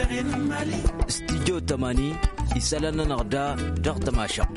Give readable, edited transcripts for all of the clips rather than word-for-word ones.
استديو 80 يسألنا نغدا ضغط ما شق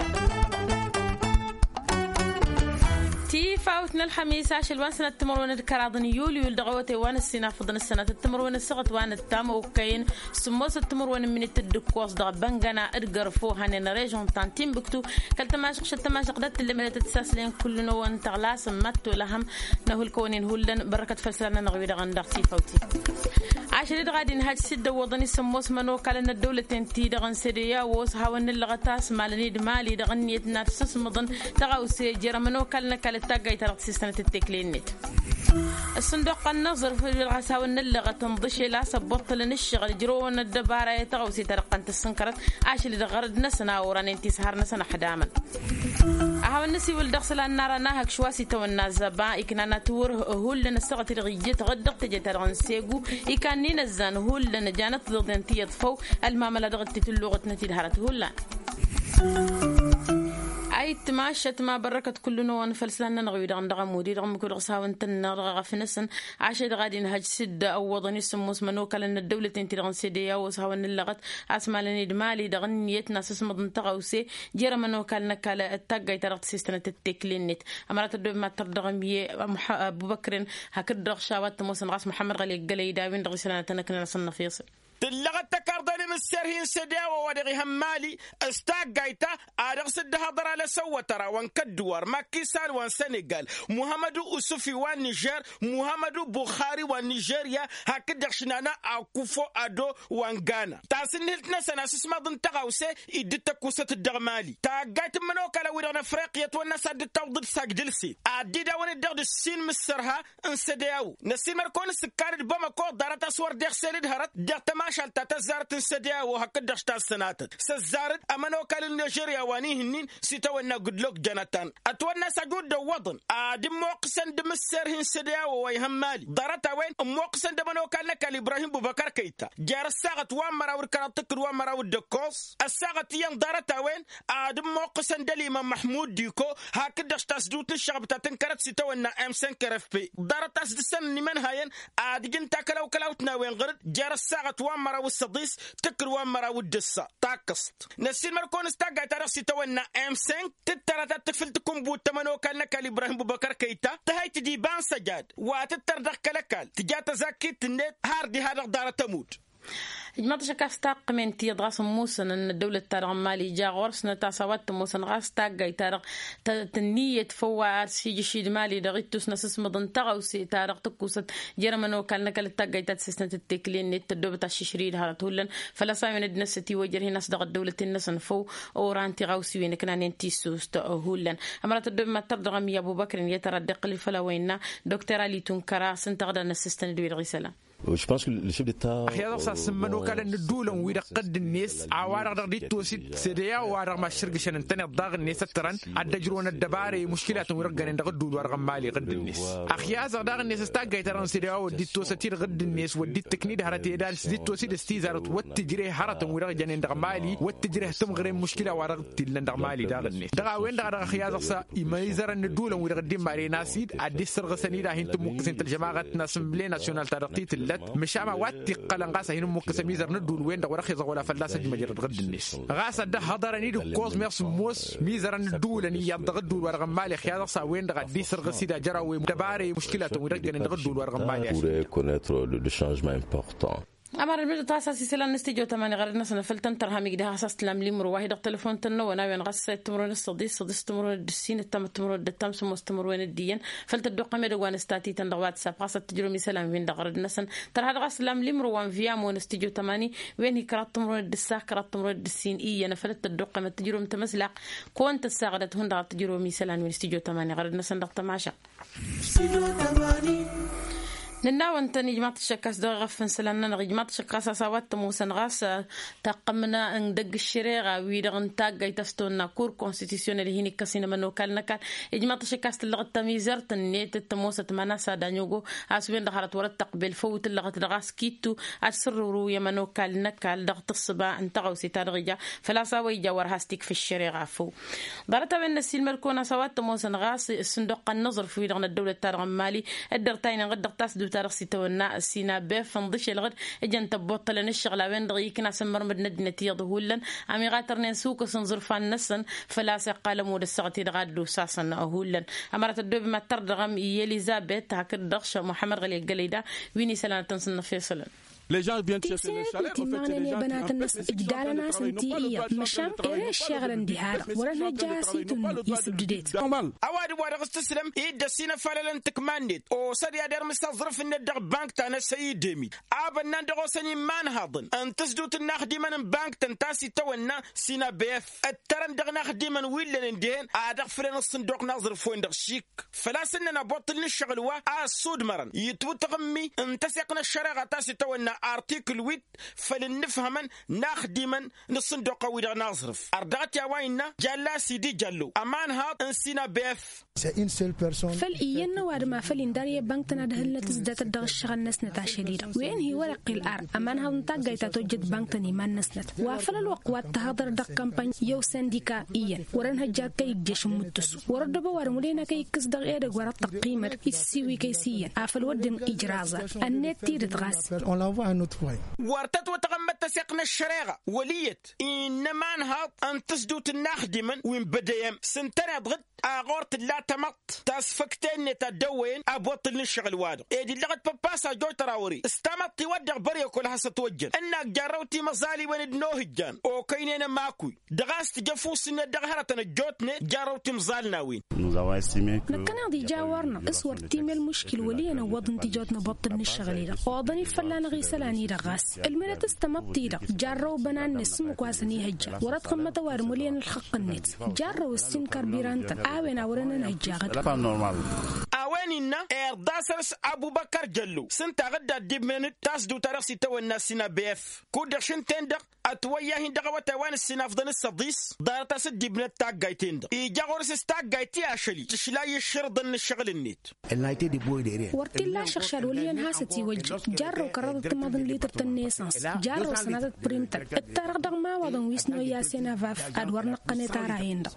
فاوتنا الخميس عشر وان سنة تمرون الكراضن يوليو الدغوتي وان السنة فضن السنة التمرون السقط وان التام وكاين سموس التمرون من التدكوس دغ بنغنا ادغر فو هانين ريجون تانتين بكتو كالتماشق شتماشق دات اللي ملت تساسلين كلنا وان تغلاس ماتو لهم نهو الكونين هولن بركة فلسلنا نغوي دغن دغتي فوتي عشر دغادي نهاج سد وضني سموس منو كالنا الدولة تنتي دغن سيديا ووس هاون اللغتاس مالني دمالي دغن نيتنا تسس مضن تغاوسي جرى منو كالنا كالتاقاي ترى سيستنة التكلينيت الصندوق النظر في الغساوي اللغة تنضشي لا سبط لنشغل جرون الدبارة يتغوسي ترقنت السنكرت عاش اللي دغرد نسنا وران انتي سهر نسنا حداما أهو النسي والدغسل النار ناهك شواسي تو الناس زبا إكنا نتور هول لنا السغة الغيجة غدق تجي ترغن سيقو إكان نين الزان هول لنا جانت ضد انتي يطفو الماملة دغتي تلوغة نتي دهارت هول أي تماشت ما بركت كلنا ونفلسلنا نغوي دغن دغن مودي دغن مكو دغساون تنرغ غفنسن عاشد غادي نهج سد أو وضني سموس منوكا لأن الدولة تنتي دغن سيديا وسهون اللغت أسمع لني دمالي دغن نيتنا سسمضن تغوسي جيرا منوكا لنكا التاقاي ترغت سيستنة التكلينيت أمرات الدوب ما تردغن بيه أبو بكر هكذا دغ شاوات تموسن غاس محمد غالي قلي داوين دغي سنة تنكنا نصنع فيصل تلغت تكاردني من السرهين سداوة ودغي همالي استاقايتا ادغ سد هضر على سوترا وانكدوار ماكيسال وان سنغال محمد أسوفي وان نيجر محمد بخاري وان نيجيريا هكذا شنانا اكوفو ادو وان غانا تاسنهلتنا سناسس ماضن تغاوسي ادتا كوسة الدغمالي تاقايت منوكا لويرنا فريقيا تونا ساد التوضد ساقدلسي اديدا وان الدغد السين مسرها انسداو نسي مركون سكارد بمكو دارتا سوار دغ سيرد هرت دغ تماشال تتزارت السداو وهكذا اشتا السناتت سزارت امانوكا للنيجيريا وانيهنين سيتونا قدلوك جنتان اتوانا سجود دوضن ادم موقسن دم السرهن سداو ويهمالي دارتا وين موقسن دمانوكا لك لابراهيم بوبكر كيتا جار الساغت وان مراور كراتكر وان مراور دكوس الساغت ين دارتا وين ادم موقسن دليما محمود ديكو هكذا اشتا سدوت الشعب تتنكرت سيتونا ام 5 اف بي دارتا سدسن نمن هاين ادجن تاكلو كلاوتنا وين غرد جار الساغت وان مراور الصديس تكر وان مراور دسا تاكست نسين مركون استاغا ترسي تونا ام 5 تترى تفلتكم بوت تمنو كان لك ابراهيم بوبكر كيتا تهيت دي بان سجاد وتتردخ كلكال تجات زاكيت النت هاردي هذا دار تموت جماعة شكاس تاق من تي دغاس موسن ان الدولة تارغ مالي جا غورسنا تاسوات موسن غاس تاقاي تارغ تنية فوا سيجي شيد مالي دغيتوس نسس مضن تغوسي تارغ تكوست جرمنو كان نكال تاقاي تاتسيستن تتكلين نت الدوبة تاششريد هارت هولن فلا سايون الدنسة وجر هي ناس دغ الدولة النسن فو اوران تغوسي وين كنا ننتي سوست هولن امرات الدوبة ما تردغ مي ابو بكر يتردق الفلا وينا دكتور علي تنكرا سنتغدا نسستن دوير غسلا. Je pense que le chef d'État أخيرا سمنو كان الدولة ويرقد الناس عوارض رديت توسيد سديا وارغ ما شرق شن تاني الضاغ الناس تران الدجرون الدباري مشكلات ورقن عند غدول وارغ مالي غد الناس أخيرا زغداغ الناس استاجي تران سديا وديت توسيد غد الناس وديت تكنيد هرتي دال سديت توسيد استيزارت وتجري هرت ورغ جن عند مالي وتجري تمغري مشكلة وارغ تيل عند مالي داغ الناس دغا وين دغا أخيرا زغ يميزر الدولة ويرقد مالي ناسيد أدي سرغ سنيدا هنتم مقسم الجماعة ناسمبلي ناسيونال ترقيت مشاما واتي قلن غاسا هنا مكسميزر ندول وين دا ورخي زغولا فلاسه مجرد غد الناس غاسا ده حضرني دو كوز ميرس موس ميزر ندول ني يدغدول ورغم مالي خيار صا وين دا دي سرغ سيدا جراوي دباري مشكلات ورغن ندغدول ورغم مالي pour connaître le changement important. أمر المجد تاساسي سلام نستيجو تماني غير نسنا فلتن ترهامي قدها أساس تلام لي مروه دق تلفون تنو وناوين غسة تمرون الصديس تمرون الدسين التم تمرون الدتام سموس تمرون الدين فلت الدق ميدو وانستاتي تندغ واتساب غاسة تجرومي سلام وين دغرد نسن ترى هذا غاس لام لي مروان فيامو نستيجو تماني وين هي كرات تمرون الدسا كرات تمرون الدسين إيه أنا فلت الدق ما تجروم تمسلق كونت الساغدة هون دغ تجرومي سلام وين نستيجو تماني غير نسن دغ تماشا نناون تاني جماعة الشكاس ده غفن سلامنا جماعة الشكاس سوات موسن غاس تقمنا ان دق الشريعة ويدغن تاقا يتستونا كور كونستيتيسيونيل هيني كاسينا منو كالنا كان جماعة الشكاس اللغة تميزر تنيت التموسة مناسا دانيوغو اسوين دخلت ورد تقبل فوت اللغة الغاس كيتو السرورو يمنو كالنا كال دغت الصبا انتغو سيتارغيجا فلا ساوي جاور هاستيك في الشريعة فو دارتا بين السيل مركونا سوات موسن غاس الصندوق النظر في ويدغن الدولة تارغم مالي الدرتين غد تاسدو ترخصي تونا سينا بيف فنضش الغد اجن تبطل الشغله وين دغيكنا سمر مدند نتي ظهولن امي غاترني سوق سنظرفان نسن فلا قال مود السغتي دغادو ساسن اهولن امرت الدوب ما تردغم يليزابيث هكذا دغش محمد غلي قليدا ويني سلام تنسن فيصل Les gens viennent chercher les chalets. En fait, c'est les gens بنات الناس إجدالنا سنتية مشام إيش شغل دهار ورنا جاسيتون يسبديت. أواد وارغ تسلم إيد سينا فلان تكمانديت أو سريع دار مستظرف إن الدغ بانك تانا سيدمي أبنا ندغو سني مان هاضن أن تسدوت الناخدي من بانك تنتاسي تونا سينا بيف الترن دغ ناخدي من ويل ندين أدغ فرن الصندوق نظر فوين دغ شيك فلا سننا بطل الشغل وا السود مرن يتوت غمي انتسقنا الشريعة تاسي تونا ارتيكل 8 فلنفهمن ناخدمن نصندوق ويدا نصرف اردات يا ويننا جلا سيدي جلو امان هاد انسينا بيف فالإينا وارما فلنداريا بانكتنا دهلنا تزدات الدغ الشغل نسنتا شديدة وين هي ورق الأر أمان هاد نتاقايتا توجد بانكتني ما نسنت وافل الوقوات تهضر دغ كامباني يو سنديكا إيان ورن هجا كي جيش متسو وردبا وارمولينا كي كس دغ إيدغ ورد تقيمر يسيوي كيسيا افل ودن إجرازة النت تيرت غاس وارتت وتغمت سيقنا الشريعة وليت إنما نهض أن تسدوت الناخدمن وين بديم سنتنا ضغط أغورت لا تمط تاسفكتين نتدوين أبوطل نشغل وادو إيدي لغت بباسا جوي تراوري استمط تودع بريو كلها ستوجن أنك جاروتي مزالي وين نوهجان أو كينينا ماكوي دغاست جفوس إن دغهرتنا جوتنا جاروتي مزالنا وين نكنا دي جاورنا اسور تيم المشكل ولينا وضن تجوتنا بطل نشغل وضني فلان غيسلاني غاس المرة تستمطي دا جارو بنان نسمو كواسني هجا ورد خمة وارمولين الحق النت جارو السن كاربيرانتا آوين ورنا نهجاغت أويننا إرداسرس أبو بكر جلو سنتا غدا ديب منت تاسدو ترسي تو الناس سنا بيف كودر شنتين دق أتويا هندقا وتوان السنا فضن السديس دار تاسد ديب منت تاق جايتين دق إيجاغورس استاق جايتي أشلي تشلاي الشرطن الشغل النت ورتي لا شخشار وليان هاستي وجه جارو كرادة مضن ليتر تنيسانس جارو سنادة برينتر التارق دق ما وضن ويسنو ياسينا فاف أدوار نقاني تاراين دق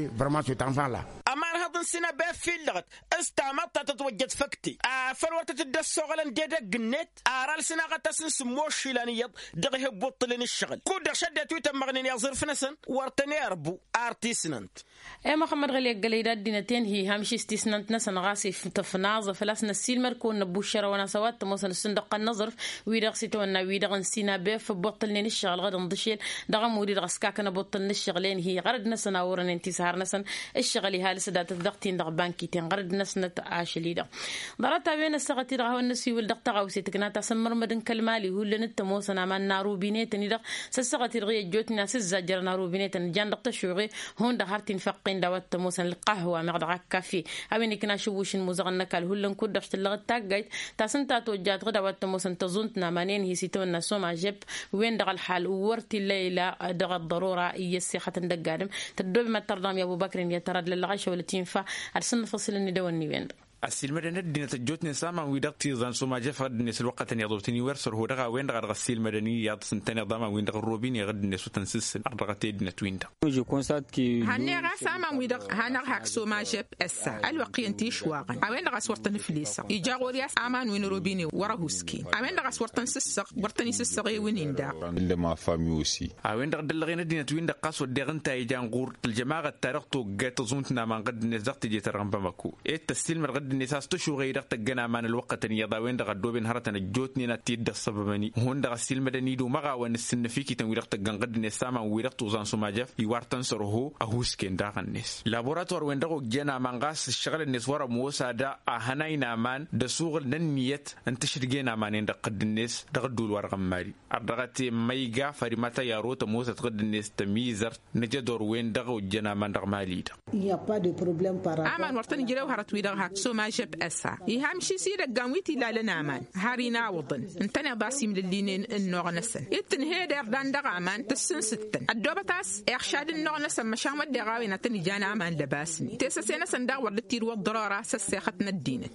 أمان هذا سنا بيف في اللغت استعمت تتوجد فكتي فالورت تدسو غلن ديدا قنت أرال سنا غتاسن سموش شلانيض دغيه بطلين الشغل كود شدت ويتم مغنين يظرف نسن ورتني أربو آرتيسننت محمد غلي قليدات دينتين هي همشي استيسننت نسن غاسي تفناز فلاسنا السيل مركون نبوشرة ونسوات تموسن الصندوق النظر ويدغسي تونا ويدغن سينا بيف بطلين الشغل غدا نضشيل دغم ودي غسكاكنا بطلين الشغلين هي غرد نسن أورن انتسار نسن الشغل هالي سدات الدغتين دغ بانكي غرد نسنة عاشليدا ضرطة بين السغتي راه النسي والدق تغاوسي تكنا تسمر مدن كلمالي هو اللي نتموسنا ما نارو بينيتني دغ سسغتي رغي جوتنا سزجر نارو بينيتن جان دق تشوغي هون دهرتين فقين دوات تموسن القهوه مغدغ كافي اوين كنا شووش مزغن كال هو اللي كود دشت لغ تاغايت تاسنتا توجات غدا وات تموسن تزونتنا مانين هي سيتون سوما جيب وين دغ الحال ورتي الليله دغ الضروره يسخه دغادم تدوب ما تردام يا ابو بكر يترد للغش ولا تنفع ارسل فصل الندوني وين السيل دينا تجوتني ساما ويدقتي زان سوما جفر الناس الوقت ان يضرتني ورسر هو دغا وين دغ السيل مدني يا سنتين ضما وين دغ الروبين يغد الناس وتنسس ارغتي دنا تويندا جو كونسات كي هني غا ساما ويدغ هنا هاك سوما جب اسا الوقي انتي شواغن وين دغ صورتن فليسا يجا غورياس امان وين روبيني وراهوسكي وين دغ صورتن سسق ورتني سسقي وين دا اللي ما فامي اوسي وين دغ دلغينا دينا تويندا قاس ودغنتا يجان غور الجماعه تاريختو جات زونتنا ما قد الناس دغتي جي ترغم بمكو التسليل مرغد الناس تشو دغ تجنا مان الوقت ان يضا وين دغ دوبن هرتنا جوتني نتيد السببني هون دغ السيل مدني دو مغا ون السن فيكي تن ويرق تجن قد نساما ويرق توزان سوما جف يوارتن سرهو اهوسكن دغ الناس لابوراتوار وين دغ جنا مانغاس الشغل الناس ورا موسى دا هناينا مان دسوغ ننيت انت شدجنا مان دغ قد الناس دغ دول ورغم مالي ادغتي ميغا فريماتا ياروت موسى تقد الناس تميزر نجدور وين دغ جنا مان دغ مالي يا با دي بروبليم بارا امان ورتن جيرو هرت ويدغ هاك سوما جب اسا يهمشي سيرة قامويتي لا لنامان هارينا وضن انتنا باسي من اللينين النوع نسن يتن هيدر دان دغامان تسن ستن الدوبتاس اخشاد النوع نسن مشامد دغاوي نتني جانا امان لباسني تسسينا سنداغ وردتير والضرارة سسيختنا الدينت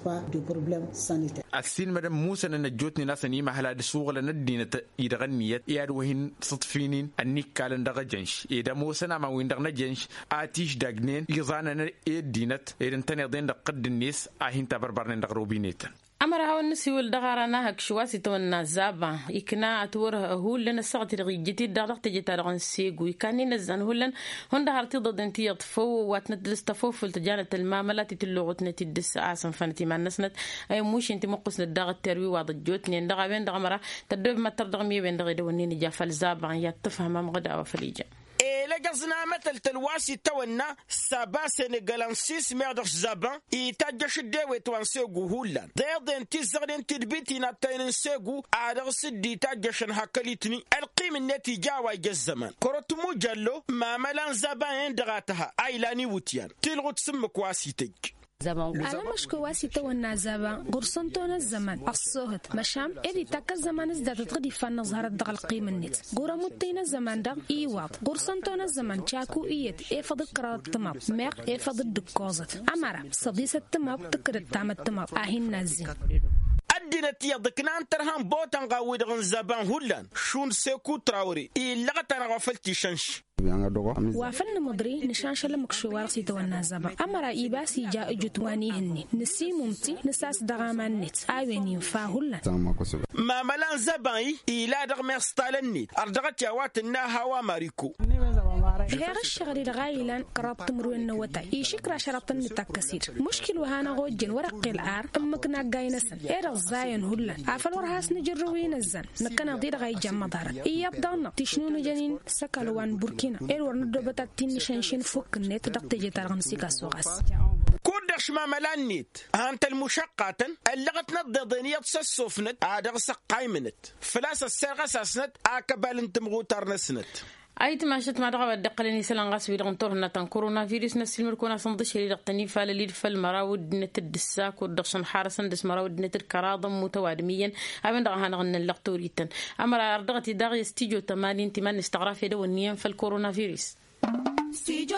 السين مدام موسى نجوتني ناسني محلا دسوغ لندينة يدغنيت ياد وهن صطفينين النيك كالن دغ جنش إذا موسى ناما وين دغنا جنش آتيش دغنين يظانا الدينت إذا انتنا ضين دقد الناس أهين تبربرن دغروبينيتن أمرها والنسي والدغارنا هك شواسي تونا زابا يكنا أتوره هو لنا السقط الغيجتي دغت جتارغن سيغو يكاني نزن هولن هون دهرتي ضد انتي يطفو واتندس تفوف التجانة الماملات تلوغت نتي دس عاصم فانتي ما نسنت أي موش انتي مقص ندغت تروي واضد جوتني ندغا بين دغمرة تدوب ما تردغمي بين دغي دوانيني جافل زابا يتفهم مغدا وفليجا لجزنا مثل تلواسي تونا سابا سنغالانسيس ميردخ زابان يتاجش الدوي توانسيغو هولان ضيضين تزغدين تدبيتي ناتين سيغو عادغ سدي تاجشن هكاليتني القيم النتيجة وايجا الزمان كورتمو جالو ما ملان زابان دغاتها ايلاني ووتيان تلغو تسمك واسيتج على مشكو واسي تونا زبان قرصنتونا الزمان الصهد مشام إذا تك الزمان ازداد تغدي فن ظهر الدغل قيم النت قرا متينا الزمان دا إيواط قرصنتونا الزمان شاكو إيت إفض القرار التماب ميق إفض الدكوزت أمارا صديس التماب تكر التام التماب أهين نازين أدينت يضكنان ترهان بوتان غاويد غن زبان هولان شون سيكو تراوري إلغتان غفلتي شنش وافن مدري نشان شل مكشوار سيتو النازبا أمر إيباسي جاء جتواني هني نسي ممتي نساس دغامان نت آويني فاهولا ما ملان زباي إلا دغمي ستالني أردغت يوات الناها وماريكو غير الشغل دغايلان قرابت مروين نوتا يشكرا شرطن متكسير مشكل وهانا غوجن ورق العار أمكنا قاينسن إيرغ زاين هولا عفل ورهاس نجروين الزن نكنا ضير غاي جمع دارا إيابدانا تشنون جنين سكالوان بوركينا إيرور ندوبتا تين شنشين فوق النت دقت جيتار غمسيكا سوغاس كودش ما ملانيت هانت المشقة اللغت نضدنية سسوفنت عادغ سقايمنت فلاس السرغة ساسنت آكبال انتمغو تارنسنت أيت ما شت ما رغب الدقلني سلان غاس في لغنطورنا تن كورونا فيروس نسل مركونا صندش اللي لغتني فاللي فال مراود نت الدساك ودخشن حارسن دس مراود نت الكراضم متوادميا أبن دغها نغن اللقطوريتن أمر أردغتي داغي استيجو 80 تمان استغراف يدو النيم فالكورونا فيروس استيجو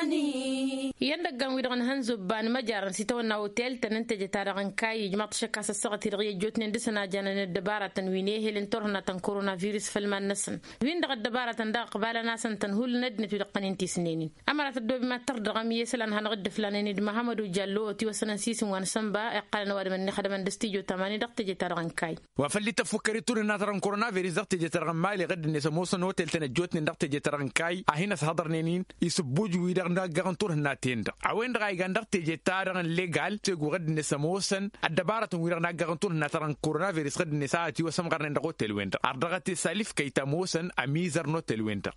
80 يندقان ويدغن هنزو بان مجارن سيتونا اوتيل تننتج تارغن كاي جماعة شكاس السغة ترغي جوتني ندسنا جانا الدبارة تنوينيه لنتورنا تن كورونا فيروس فالمان نسن وين دغ الدبارة تندا قبال ناسن تنهول ندن تلقن انتي سنينين أمرت الدوب ما تردغم يسلان هنغد فلانين دي محمد وجالو تي وسنن سيسن وانسنبا اقال نواد من نخدم اندستيجو 80 دغتجي تارغن كاي وفاللي تفكري توري ناترن كورونا فيروس دغتجي تارغن مالي غد نسموسن هوتيل تنجوتني دغتجي تارغن كاي أهينا سهدرنينين يسبوجو ويدغن غانتور هناتين عوين دغاي غاندر تيجي تارغن ليغال تيغو غد نسموسن الدبارة ويدغن غانتور هناترن كورونا فيروس غد نساعتي وسم غرن دغو تلوينتر أردغتي سالف كيتا موسن أميزر نو تلوينتر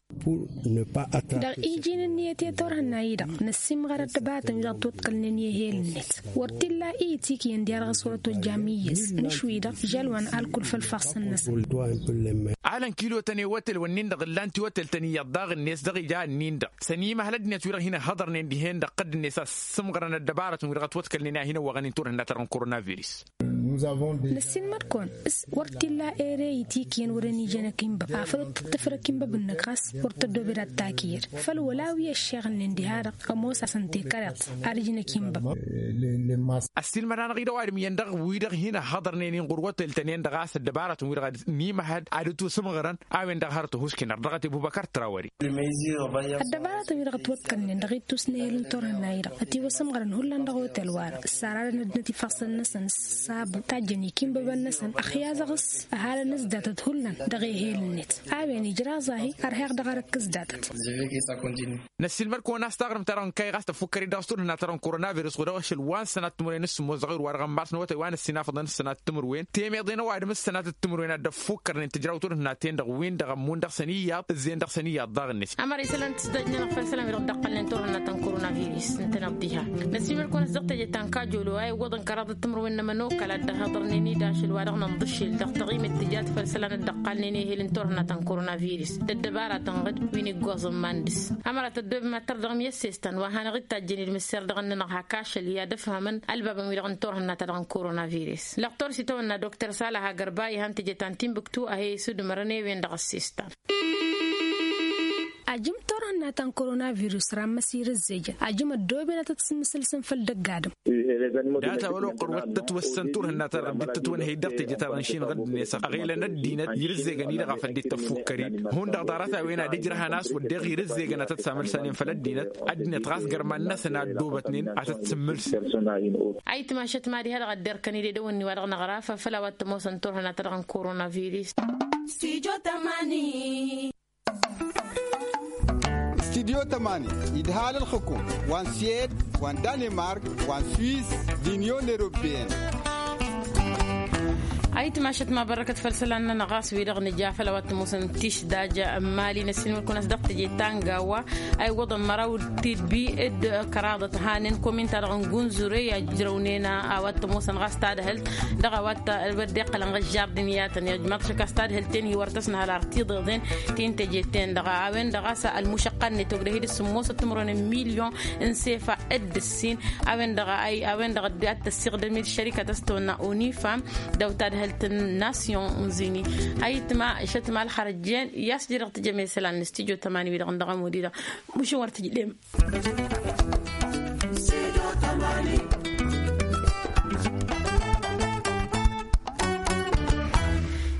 دغ إيجين النيتي تور هنايدا نسيم غرد دباتن يغطوت قلنين يهيل النت ورتلا إيتيكي يندير غصورة الجاميس نشويدا جلوان الكل في الفحص النسل عالن كيلو تاني وتل ونين دغ اللانتي وتل تاني يضاغ الناس دغ جا النين دغ سنيما هلدني تويرغ هنا هضر نين دهين دغ قد الناس سمغرن الدبارة ويرغط وتكلنا هنا وغنين تور هناترن كورونا فيروس نسين مركون اس ورتلا إيريتي كين ورني جانا كيمبا عفرت تفر كيمبا بالنقاس ورتدو برا التاكير فالولاوية الشغل نندهار أموسا سنتي كارت أرجنا كيمبا السيل مران غير وارمين دغ ويرغ هنا هضر نين غروة التنين دغاس الدبارة ويرغ نيما هاد عادتو سمغرن آوين دغ هارتو هوسكين دغتي أبو بكر تراوري الدبارة ويرغ توتكلن دغيتو سنيل تورن نايرا أتي وسمغرن هولان دغو تلوار السارة ندنتي فصل نسن سابو تاجني كيمبا بالنسن أخياز غص أهال نزداتت هولان دغي هيل النت آوين إجرازاهي أرهاق دغارك زداتت نسيل مركو ناس تغرم ترون كاي غاس تفكري دغستور هنا ترون كورونا فيروس غدوش الوان سنة تمرين نسمو صغير وارغم بارس نوتي وان السنة فضل السنة تمروين تيمي يضينا واحد من السنة التمروين دفكر ان تجراوتور هنا تين دغوين دغمون دغسنيات زين دغسنيات داغ النس أمر سلام تسدجنا نغفر سلام يرد دقل نتور هنا تن كورونا فيروس نتنبديها نسيل مركو نزدقت جتان كاجولو اي وضن كراد التمروين نمنو كلا دهضرنيني داش الوارغ ننضش الدغتغيم التجات فالسلام الدقلنيني هي لنتور هنا تن كورونا فيروس الدبارة تنغد وين الجوز ماندس أمرت الدب ما تردغم يسيستن وهنا غد تاجني المسير دغن نغهكاش اللي يدفها من الباب ويرغن تور هنا تدغن كورونا فيروس لقطور سيتونا دكتور صالح غرباي هانتي جتان تيمبكتو اهي سود مرني وين دغ السيستان أجم ترى ناتن كورونا فيروس رام مسير الزيجة أجم الدوبنا تتسمسل سنفل دقادم داتا ولو قروت تتوسنتور هنا ترى تتون هيدا تجي ترانشين غد نيسا غيلا ندينا يرزقني لغا فدي تفكري هون دغدارات وين دجرها ناس ودي غير الزيغنا تتسامل سنين فلدينا ادنا تغاس غرمان ناسنا دوبتنين اتتسملس اي تماشت ماري هذا غدير كاني دوني ورغنا غرافه فلا وات موسنتور هنا ترى كورونا فيروس استديو تماني استديو تماني يدهال الحكومة وان سيد وان دنمارك وان سويس دينيون اوروبيين أي تماشت ما بركة فرسلنا نغاس ويرغ نجافة لوات موسن تيش داجة مالي نسين وكنا صدقت جيتان قوا أي وضع مراو تدبي إد كرادة هانين كومين ترغن جنزوري يجرونينا أوات موسن غاس تادهل دغا وات الوديق لنغاس جاردينيات يجمعت شكاس تادهل تين هي ورتسنا هالارتي ضغدين تين تجيتين دغا أوين دغاسة المشقن نتوغده هيد السموسة تمرون مليون انسيفا إد السين أوين دغا ديات السيغدمي الشركة تستونا أونيفام دو تادهل الناسيون زيني هاي تما شتما الخرجين ياسجر تجمع سلان استيجو 8 بيدغن دغه مديره مش ورتجلم